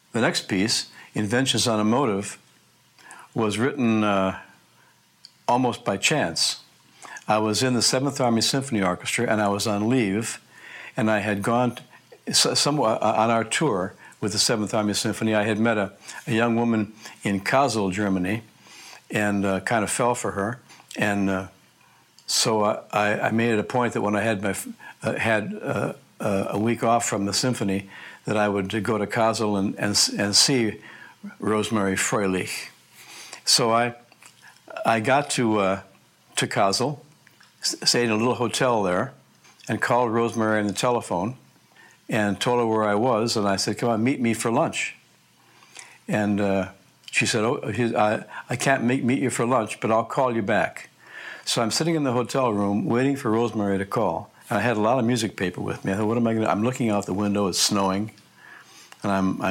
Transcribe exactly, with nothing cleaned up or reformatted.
The next piece, Inventions on a Motive, was written uh, almost by chance. I was in the Seventh Army Symphony Orchestra, and I was on leave, and I had gone to, somewhat on our tour with the Seventh Army Symphony. I had met a, a young woman in Kassel, Germany, and uh, kind of fell for her. And uh, so I, I made it a point that when I had my uh, had uh, uh, a week off from the symphony, that I would go to Kassel and and, and see Rosemary Fröhlich. So I I got to uh, to Kassel, stayed in a little hotel there, and called Rosemary on the telephone, and told her where I was, and I said, "Come on, meet me for lunch." And uh, she said, "Oh, I, I can't make, meet you for lunch, but I'll call you back." So I'm sitting in the hotel room waiting for Rosemary to call, and I had a lot of music paper with me. I thought, "What am I going to?" I'm looking out the window; it's snowing, and I'm. I'm